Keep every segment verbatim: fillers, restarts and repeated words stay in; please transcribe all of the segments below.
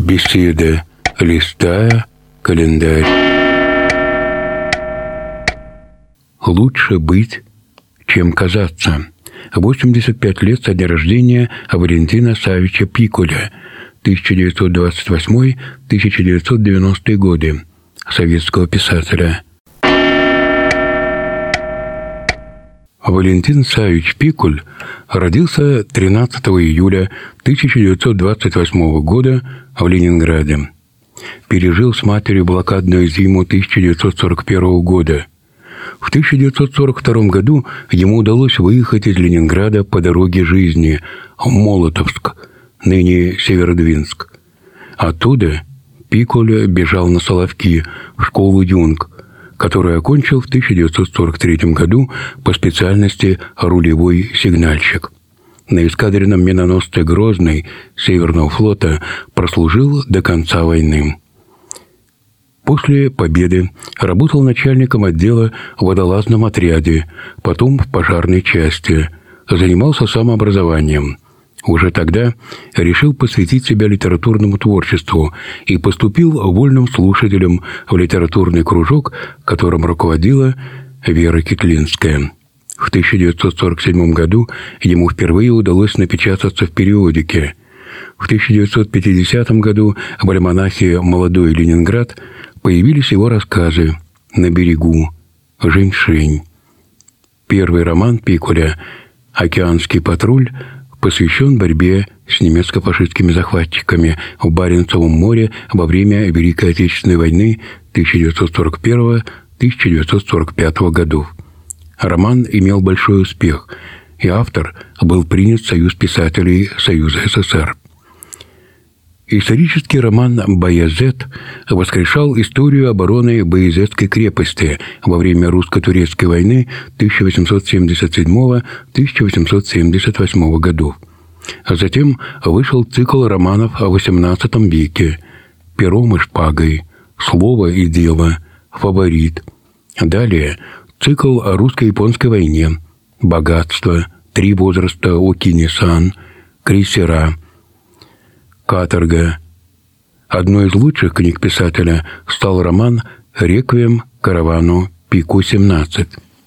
Беседа, листая календарь. Лучше быть, чем казаться. восемьдесят пять лет со дня рождения Валентина Савича Пикуля, тысяча девятьсот двадцать восьмой — тысяча девятьсот девяностые годы, советского писателя. Валентин Савич Пикуль родился тринадцатого июля тысяча девятьсот двадцать восьмого года в Ленинграде. Пережил с матерью блокадную зиму тысяча девятьсот сорок первого года. В тысяча девятьсот сорок втором году ему удалось выехать из Ленинграда по дороге жизни в Молотовск, ныне Северодвинск. Оттуда Пикуль бежал на Соловки в школу «Юнг», которую окончил в тысяча девятьсот сорок третьем году по специальности рулевой сигнальщик. На эскадренном миноносце «Грозный» Северного флота прослужил до конца войны. После победы работал начальником отдела в водолазном отряде, потом в пожарной части, занимался самообразованием. Уже тогда решил посвятить себя литературному творчеству и поступил вольным слушателем в литературный кружок, которым руководила Вера Китлинская. В тысяча девятьсот сорок седьмом году ему впервые удалось напечататься в периодике. В тысяча девятьсот пятидесятом году в альманахе «Молодой Ленинград» появились его рассказы «На берегу», «Женьшень». Первый роман Пикуля «Океанский патруль» посвящен борьбе с немецко-фашистскими захватчиками в Баренцевом море во время Великой Отечественной войны тысяча девятьсот сорок первого — тысяча девятьсот сорок пятого годов. Роман имел большой успех, и автор был принят в Союз писателей Союза СССР. Исторический роман «Баязет» воскрешал историю обороны Баязетской крепости во время русско-турецкой войны тысяча восемьсот семьдесят седьмого — тысяча восемьсот семьдесят восьмого годов. А затем вышел цикл романов о восемнадцатом веке «Пером и шпагой», «Слово и дело», «Фаворит». Далее цикл о русско-японской войне, «Богатство», «Три возраста Окини-сан», «Крейсера», «Каторга». Одной из лучших книг писателя стал роман «Реквием каравану Пику-семнадцать».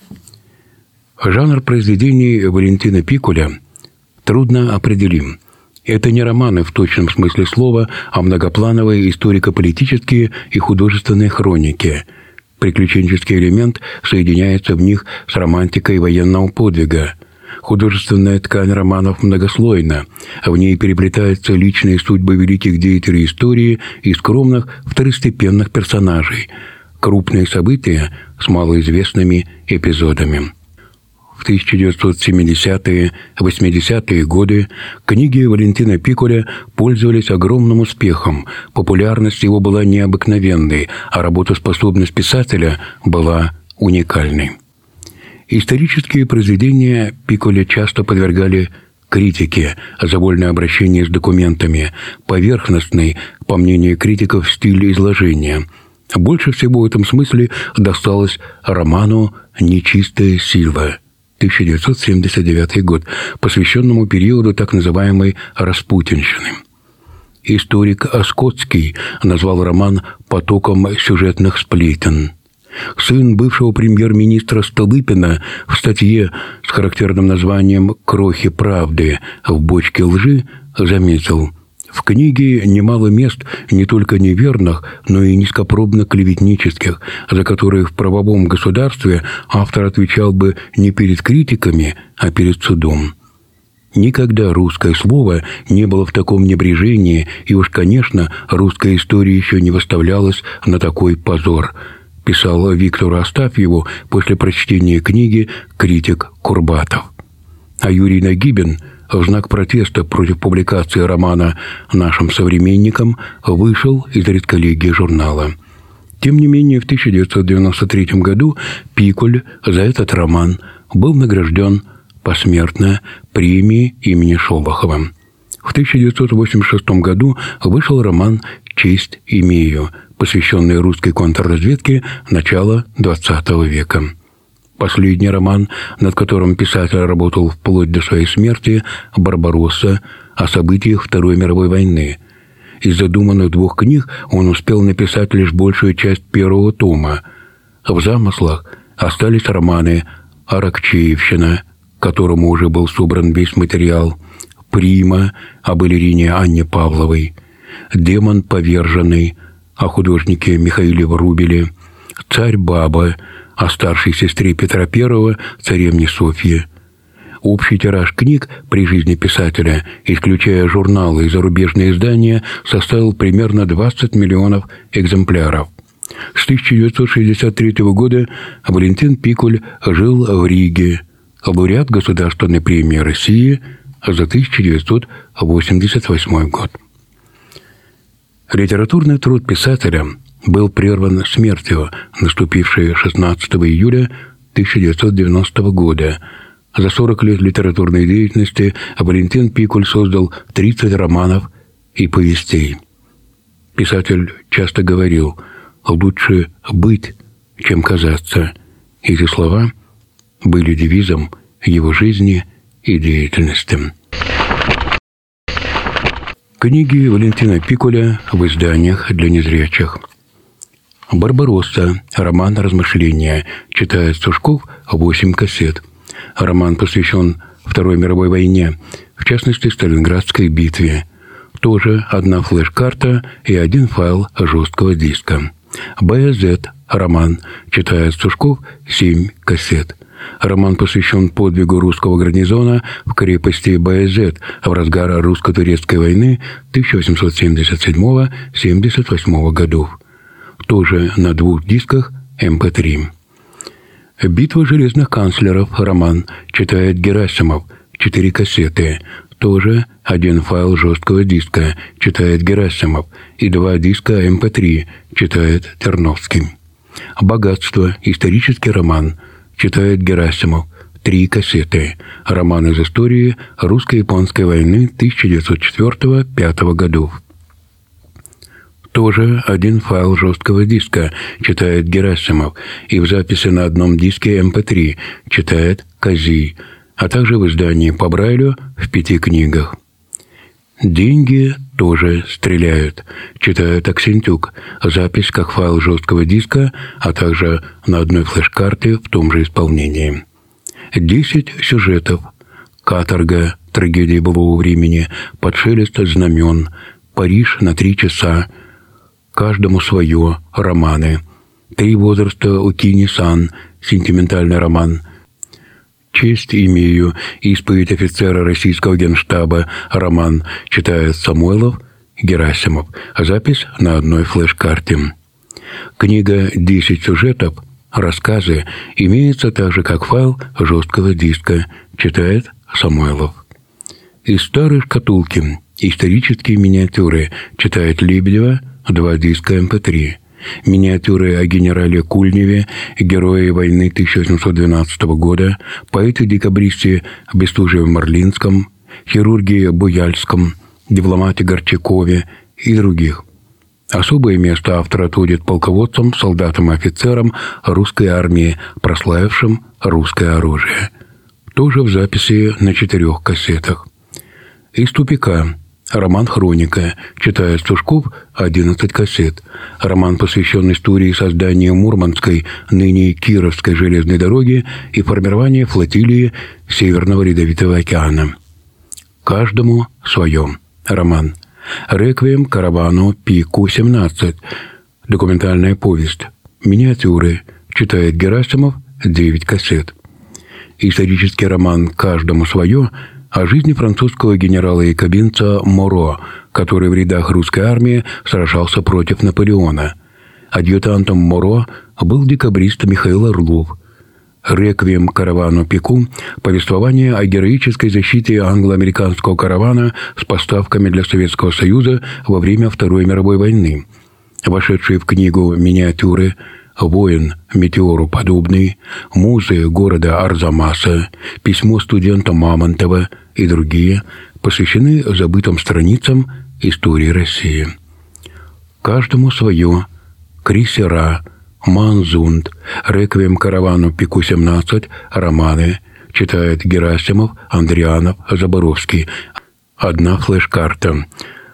Жанр произведений Валентина Пикуля трудно определим. Это не романы в точном смысле слова, а многоплановые историко-политические и художественные хроники. Приключенческий элемент соединяется в них с романтикой военного подвига. Художественная ткань романов многослойна. В ней переплетаются личные судьбы великих деятелей истории и скромных второстепенных персонажей. Крупные события с малоизвестными эпизодами. В тысяча девятьсот семидесятые — восьмидесятые годы книги Валентина Пикуля пользовались огромным успехом, популярность его была необыкновенной, а работоспособность писателя была уникальной. Исторические произведения Пикуля часто подвергали критике за вольное обращение с документами, поверхностный, по мнению критиков, стиль изложения. Больше всего в этом смысле досталось роману «Нечистая сила» тысяча девятьсот семьдесят девятый год, посвященному периоду так называемой «распутинщины». Историк Оскотский назвал роман «потоком сюжетных сплетен». Сын бывшего премьер-министра Столыпина в статье с характерным названием «Крохи правды в бочке лжи» заметил: в книге немало мест не только неверных, но и низкопробно-клеветнических, за которые в правовом государстве автор отвечал бы не перед критиками, а перед судом. Никогда русское слово не было в таком небрежении, и уж, конечно, русская история еще не выставлялась на такой позор, писал Виктору Астафьеву после прочтения книги критик Курбатов. А Юрий Нагибин в знак протеста против публикации романа «Нашим современникам» вышел из редколлегии журнала. Тем не менее, в тысяча девятьсот девяносто третьем году Пикуль за этот роман был награжден посмертно премией имени Шолохова. В тысяча девятьсот восемьдесят шестом году вышел роман «Честь имею», посвященный русской контрразведке начала двадцатого века. Последний роман, над которым писатель работал вплоть до своей смерти, «Барбаросса», о событиях Второй мировой войны. Из задуманных двух книг он успел написать лишь большую часть первого тома. В замыслах остались романы «Аракчеевщина», к которому уже был собран весь материал, «Прима» о балерине Анне Павловой, «Демон поверженный» о художнике Михаиле Врубеле, «Царь-баба» о старшей сестре Петра Первого, царевне Софье. Общий тираж книг при жизни писателя, исключая журналы и зарубежные издания, составил примерно двадцать миллионов экземпляров. С тысяча девятьсот шестьдесят третьего года Валентин Пикуль жил в Риге, лауреат Государственной премии России за тысяча девятьсот восемьдесят восьмой год. Литературный труд писателя был прерван смертью, наступившей шестнадцатого июля тысяча девятьсот девяностого года. За сорок лет литературной деятельности Валентин Пикуль создал тридцать романов и повестей. Писатель часто говорил: «Лучше быть, чем казаться». Эти слова были девизом его жизни и деятельности. Книги Валентина Пикуля в изданиях для незрячих. «Барбаросса», роман «Размышления», читает Сушков, восемь кассет. Роман посвящен Второй мировой войне, в частности, Сталинградской битве. Тоже одна флеш-карта и один файл жесткого диска. «БЗ», роман, читает Сушков, семь кассет. Роман посвящен подвигу русского гарнизона в крепости Баязет в разгар русско-турецкой войны тысяча восемьсот семьдесят седьмого — семьдесят восьмого годов. Тоже на двух дисках эм пэ три. «Битва железных канцлеров», роман, читает Герасимов, четыре кассеты. Тоже один файл жесткого диска, читает Герасимов, и два диска эм пэ три, читает Терновский. «Богатство», исторический роман, читает Герасимов, три кассеты. Роман из истории русско-японской войны тысяча девятьсот четвёртого — пятого годов. Тоже один файл жесткого диска, читает Герасимов, и в записи на одном диске эм пэ три, читает Казий, а также в издании по Брайлю в пяти книгах. «Деньги тоже стреляют», читает Аксентюк, запись как файл жесткого диска, а также на одной флеш-карте в том же исполнении. «Десять сюжетов», «Каторга», «Трагедия былого времени», «Под шелест знамен», «Париж на три часа», «Каждому свое», романы, «Три возраста у Кини-сан», сентиментальный роман, «Честь имею», исповедь офицера российского генштаба, роман, читает Самойлов, Герасимов, запись на одной флеш-карте. Книга «Десять сюжетов», рассказы, имеется также как файл жесткого диска, читает Самойлов. Из старой шкатулки исторические миниатюры, читает Лебедева, два диска эм пэ три. Миниатюры о генерале Кульневе, герое войны тысяча восемьсот двенадцатого года, поэте-декабристе Бестужеве-Марлинском, хирурге Буяльском, дипломате Горчакове и других. Особое место автор отводит полководцам, солдатам и офицерам русской армии, прославившим русское оружие. Тоже в записи на четырех кассетах. «Из тупика», роман «Хроника», читает Сушков, одиннадцать кассет. Роман посвящен истории создания Мурманской, ныне Кировской железной дороги и формирования флотилии Северного Ледовитого океана. «Каждому свое», роман. «Реквием каравану Пику семнадцать», документальная повесть. Миниатюры, читает Герасимов, девять кассет. Исторический роман «Каждому свое» о жизни французского генерала-якобинца Моро, который в рядах русской армии сражался против Наполеона. Адъютантом Моро был декабрист Михаил Орлов. «Реквием каравану Пику» – повествование о героической защите англо-американского каравана с поставками для Советского Союза во время Второй мировой войны. Вошедшие в книгу миниатюры «Воин метеору подобный», «Музы города Арзамаса», «Письмо студента Мамонтова» и другие посвящены забытым страницам истории России. «Каждому свое», «Крейсера», «Манзунд», «Реквием каравану Пику семнадцать», романы, читает Герасимов, Андрианов, Заборовский. Одна флеш-карта.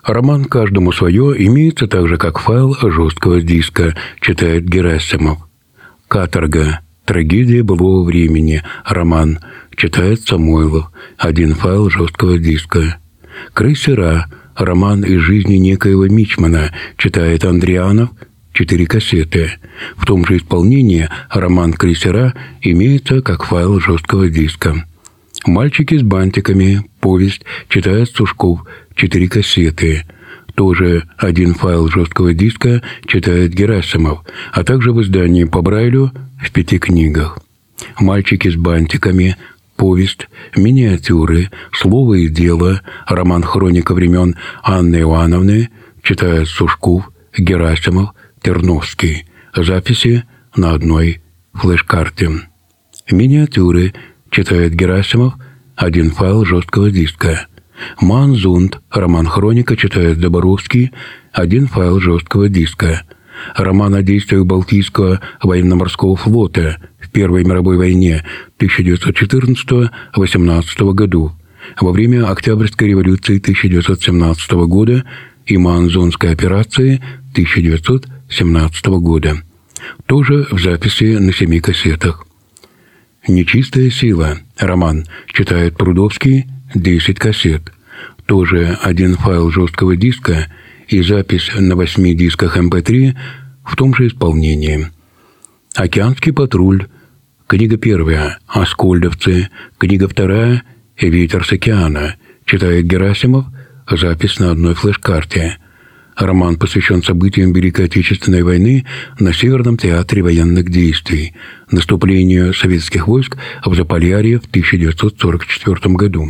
Роман «Каждому свое» имеется также как файл жесткого диска, читает Герасимов. «Каторга. Трагедия былого времени. Роман», читает Самойлов. Один файл жесткого диска. «Крейсера. Роман из жизни некоего мичмана», читает Андрианов. Четыре кассеты. В том же исполнении роман «Крейсера» имеется как файл жесткого диска. «Мальчики с бантиками», повесть, читает Сушков. Четыре кассеты. Тоже один файл жесткого диска читает Герасимов, а также в издании по Брайлю в пяти книгах. «Мальчики с бантиками», повесть, миниатюры, слово и дело, роман «Хроника времен» Анны Иоанновны, читает Сушков, Герасимов, Терновский. Записи на одной флеш-карте. «Миниатюры», читает Герасимов, один файл жесткого диска. «Манзунд», роман «Хроника», читает Заборовский, один файл жесткого диска. Роман о действиях Балтийского военно-морского флота в Первой мировой войне тысяча девятьсот четырнадцатого — восемнадцатого году, во время Октябрьской революции тысяча девятьсот семнадцатого года и Манзунской операции тысяча девятьсот семнадцатого года. Тоже в записи на семи кассетах. «Нечистая сила», роман, читает Прудовский, десять кассет. Тоже один файл жесткого диска и запись на восьми дисках эм пэ три в том же исполнении. «Океанский патруль», книга первая «Аскольдовцы», книга вторая «Ветер с океана», читает Герасимов, запись на одной флеш-карте. Роман посвящен событиям Великой Отечественной войны на Северном театре военных действий, наступлению советских войск в Заполярье в тысяча девятьсот сорок четвёртом году.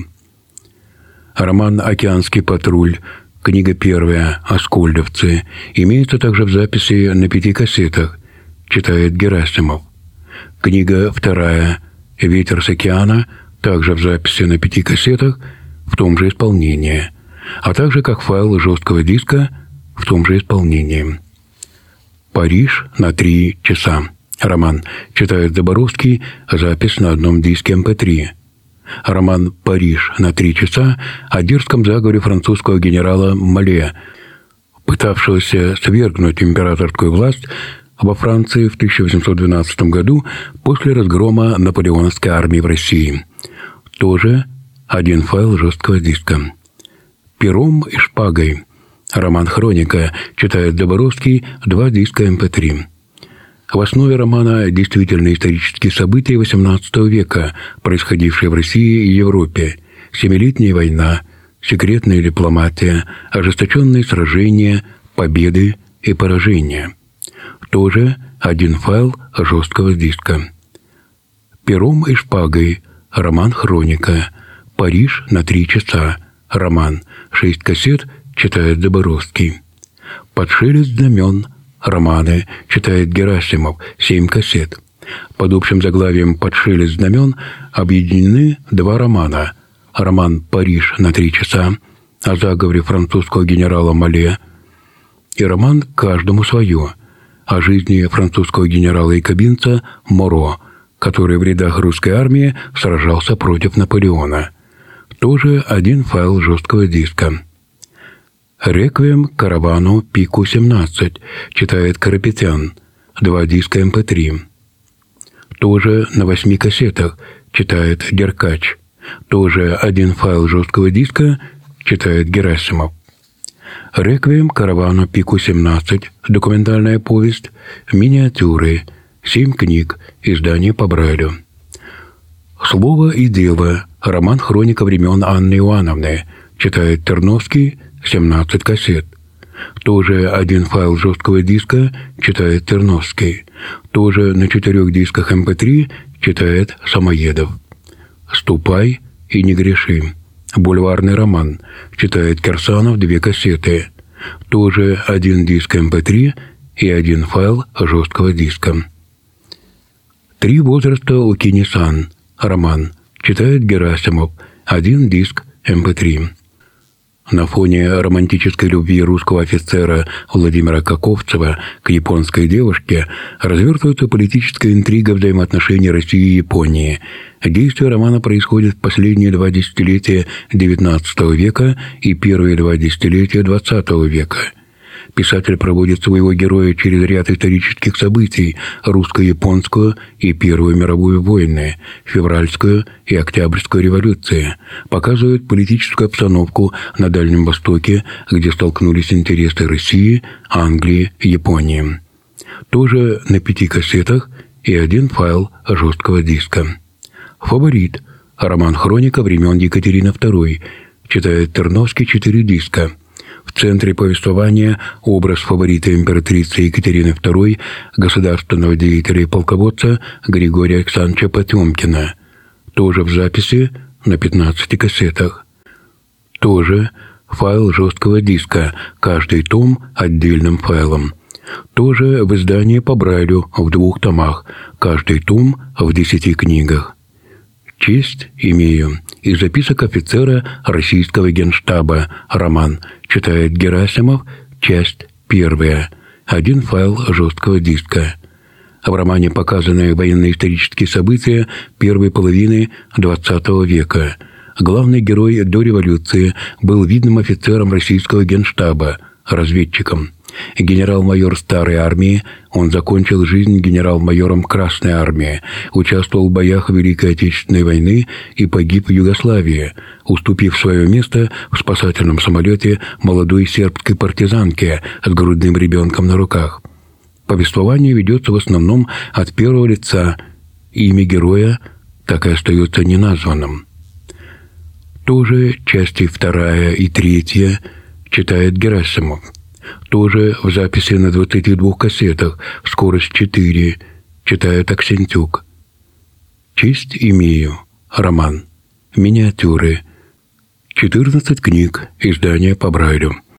Роман «Океанский патруль», книга первая «Аскольдовцы» имеется также в записи на пяти кассетах, читает Герасимов. Книга вторая «Ветер с океана» также в записи на пяти кассетах в том же исполнении, а также как файл жесткого диска в том же исполнении. «Париж на три часа». Роман, читает Заборовский, запись на одном диске эм пэ три. Роман «Париж на три часа» о дерзком заговоре французского генерала Мале, пытавшегося свергнуть императорскую власть во Франции в тысяча восемьсот двенадцатом году после разгрома наполеоновской армии в России. Тоже один файл жесткого диска. «Пером и шпагой». Роман «Хроника», читает Заборовский, два диска эм пэ три. В основе романа действительно исторические события восемнадцатого века, происходившие в России и Европе. Семилетняя война, секретная дипломатия, ожесточенные сражения, победы и поражения. Тоже один файл жесткого диска. «Пером и шпагой», роман «Хроника», «Париж на три часа», роман, шесть кассет, читает Заборовский. «Под шелест знамен», романы, читает Герасимов, семь кассет. Под общим заглавием «Под шелест знамен» объединены два романа. Роман «Париж на три часа» о заговоре французского генерала Мале и роман «Каждому свое» о жизни французского генерала-якобинца Моро, который в рядах русской армии сражался против Наполеона. Тоже один файл жесткого диска. «Реквием каравану Пику семнадцать», читает Карапетян, два диска эм пэ три. Тоже на восьми кассетах, читает Деркач. Тоже один файл жесткого диска, читает Герасимов. «Реквием каравану Пику семнадцать», документальная повесть, миниатюры, семь книг, издание по Брайлю. «Слово и дело», роман «Хроника времен» Анны Иоанновны, читает Терновский, семнадцать кассет. Тоже один файл жесткого диска, читает Терновский. Тоже на четырех дисках эм пэ три, читает Самоедов. «Ступай и не греши». Бульварный роман, читает Кирсанов, две кассеты. Тоже один диск эм пэ три и один файл жесткого диска. «Три возраста у Кинисан», роман, читает Герасимов, один диск эм пэ три. На фоне романтической любви русского офицера Владимира Каковцева к японской девушке развертывается политическая интрига взаимоотношений России и Японии. Действие романа происходит в последние два десятилетия девятнадцатого века и первые два десятилетия двадцатого века. Писатель проводит своего героя через ряд исторических событий: русско-японскую и Первую мировую войны, февральскую и Октябрьскую революции, показывает политическую обстановку на Дальнем Востоке, где столкнулись интересы России, Англии, Японии. Тоже на пяти кассетах и один файл жесткого диска. «Фаворит» – роман-хроника времен Екатерины второй, читает Терновский, четыре диска. В центре повествования образ фаворита императрицы Екатерины второй, государственного деятеля и полководца Григория Александровича Потемкина. Тоже в записи на пятнадцати кассетах. Тоже файл жесткого диска, каждый том отдельным файлом. Тоже в издании по Брайлю в двух томах, каждый том в десяти книгах. «Честь имею» из записок офицера российского генштаба, роман, читает Герасимов, часть первая, один файл жесткого диска. В романе показаны военно-исторические события первой половины двадцатого века. Главный герой до революции был видным офицером российского генштаба, разведчиком. Генерал-майор Старой армии, он закончил жизнь генерал-майором Красной армии, участвовал в боях Великой Отечественной войны и погиб в Югославии, уступив свое место в спасательном самолете молодой сербской партизанке с грудным ребенком на руках. Повествование ведется в основном от первого лица, имя героя так и остается неназванным. Тоже части вторая и третья читает Герасимов. Тоже в записи на двадцати двух кассетах, скорость четыре, читает Аксентюк. «Честь имею», роман, миниатюры, четырнадцать книг, издание по Брайлю.